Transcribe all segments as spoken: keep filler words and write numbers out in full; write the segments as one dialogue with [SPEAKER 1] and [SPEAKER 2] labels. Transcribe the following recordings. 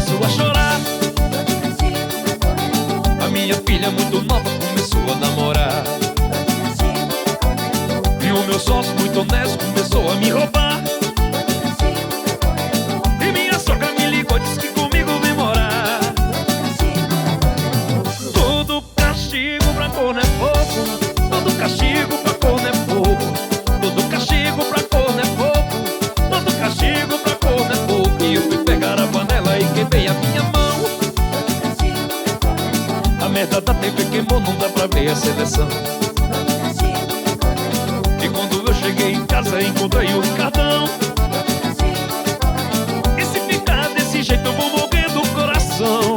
[SPEAKER 1] começo a chorar. A minha filha muito nova começou a namorar. E o meu sócio muito honesto começou a me roubar. E minha sogra me ligou, disse que comigo vem morar. Todo castigo pra corno é pouco. Todo castigo pra corno é pouco. Todo castigo pra corno é pouco. Todo castigo pra corno é pouco. E eu fui pegar a panela e queimei a minha mão. A merda da T V queimou, não dá pra ver a seleção. E quando eu cheguei em casa encontrei o cartão. E se ficar desse jeito eu vou morrer do coração.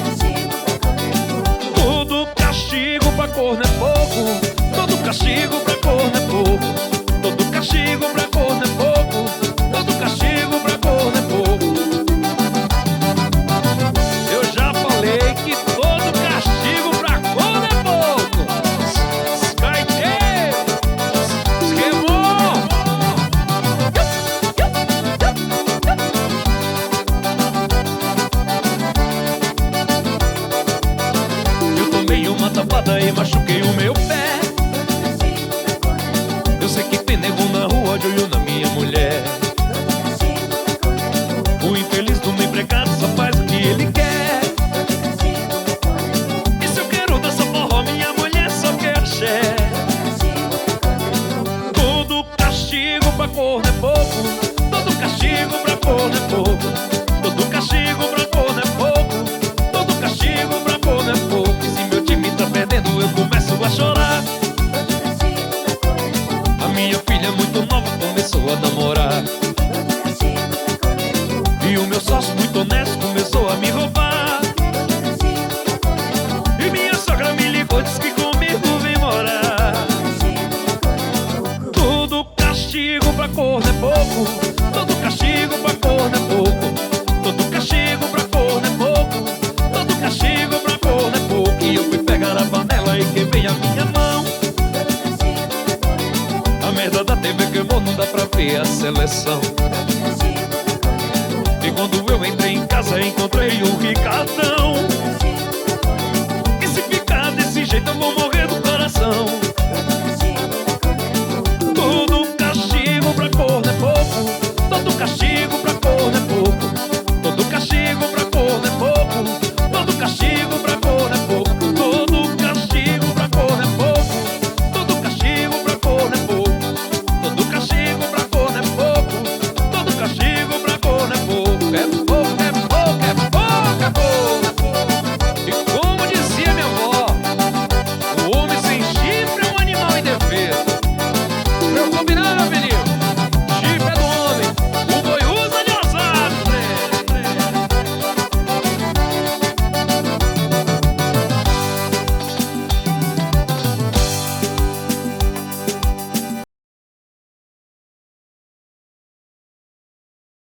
[SPEAKER 1] Todo castigo pra corno é pouco. Todo castigo pra corno é pouco. Todo castigo pra corno é pouco. Todo castigo pra corno é pouco. Eu já falei que todo castigo pra corno é pouco. Skytê, esquemou. Eu tomei uma tapada e machuquei o meu pé. Eu sei que tem nego na rua de olho na minha mulher. O infeliz do meu empregado só faz o que ele quer. E se eu quero dançar forró, minha mulher só quer axé. Todo castigo pra corno é pouco. Todo castigo pra corno é pouco. Todo castigo pra corno é pouco. Todo castigo pra corno é pouco. E se meu time tá perdendo eu começo a chorar. A minha filha muito nova começou a namorar. E o meu sócio muito honesto começou a me roubar. E minha sogra me ligou, disse que comigo vem morar. Todo castigo pra corno é pouco. Todo castigo pra corno é pouco. Todo castigo pra corno é pouco. Todo castigo pra corno é pouco. E eu fui pegar a panela e queimei a minha mão. A merda da T V queimou, não dá pra ver a seleção. E quando eu entrei em casa encontrei